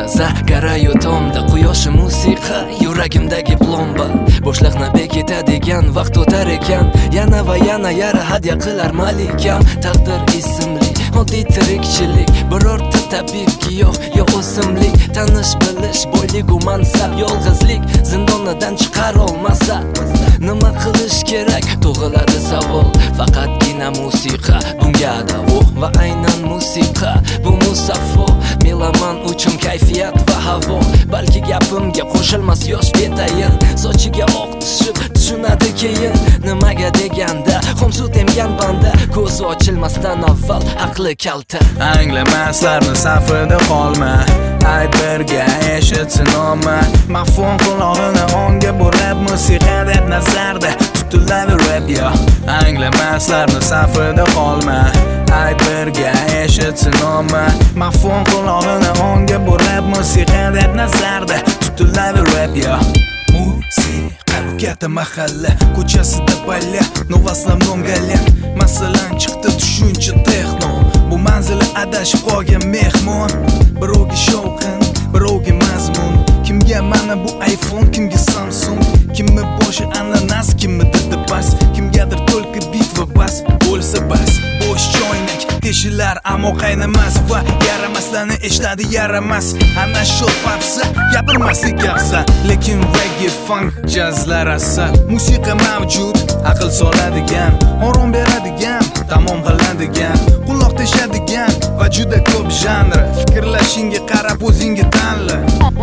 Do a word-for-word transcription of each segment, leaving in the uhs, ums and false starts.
maza Garayotomda quyoshi musiqa Yuragimdagi plomba Boshliqni bekitadigan vaqt o'tar ekan Yana va yana yara hadya qilar malikam Taqdir ismli oddiy tirikchilik Birorta tabibki yo'q yo o'simlik Tanish bilish boyligu mansab Yolg'izlik zindonidan chiqar olmasa Nima qilish kerak tug'iladi savol Faqatgina musiqa bunga davo Va aynan musiqa bu musaffo Melaman uchun kayfiyat va havo Balki gapimga qo'shilmas yosh betayin Sochiga oq tushib tushunadi keyin Nimaga deganda xomsut emgan banda Ko'zi ochilmasdan avval aqli kalta Anglamaslarni safida qolma Ayt birga eshitsin omma Mafhum qulog'ini onga burab Musiqa deb nazarda tutiladi rap yo Anglamaslarni safida qolma Ayt birga eshitsin omma Mafhum qulog'ini onga burab Musiqa deb nazarda tutiladi rap yo Musiqa bu katta mahalla Ko'chasida balla Novaslam nomgalak Masalan chiqdi tushuncha texno Bu manzili adashib qolgan mehmon Birovga shovqin, birovga mazmun Kimga mana bu iPhone, kimga Samsung Kimmi boshi ananas, kimmi didi bas Kimgadir to'lqi bit va bas Bo'lsa bas, bo'sh choynak Teshilar ammo qaynamas va yaramaslarni eshitadi yaramas Ana shu papsa, gapirmaslik gapsa Lekin reggae, funk, jazzlar asal Musiqa mavjud, aql soladigan Orom beradigan, tamom qiladigan Quloq teshadigan va juda ko'p janr Fikrlashingga qarab o'zingga tanla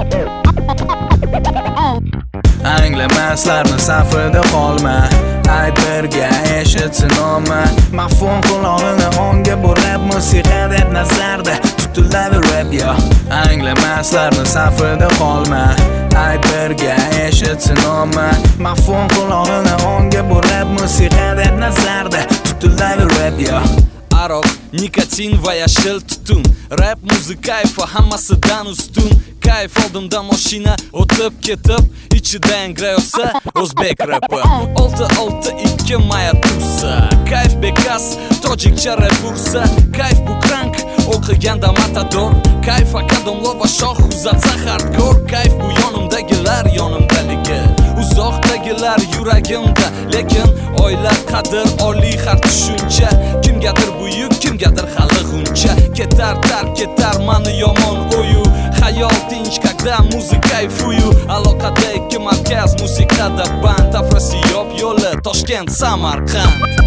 Anglamaslarni safida qolma Ayt birga eshitsin omma Mafhum qulog'ini onga burab Musiqa deb nazarda tutiladi rap yo Anglamaslarni safida qolma Ayt birga eshitsin omma Mafhum qulog'ini onga burab Musiqa deb nazarda tutiladi rap yo Aroq, nikotin va yashil tutun Rap muzika kayfi hammasidan ustun Kayf oldimda mashina o'tib ketib Ichida yangrayotsa o'zbek rapi olti olti ikki maya tursa Kayf bekas, tojikcha rap ursa Kayf bu krank, o'qiganda matador Kayf akadamlo va shoh uzatsa hardcore Kayf bu yonimdagilar yonimdaligi Uzoqdagilar yuragimda Lekin oila qadr oliy har tushuncha Kimgadir buyuk, kimgadir hali g'uncha Ketar tark ketar mani yomon o'yu Hayol tinch, когда muzika kayfuyu Aloqada ikki markaz musiqada band Afrosiyob yo'li Toshkent Samarqand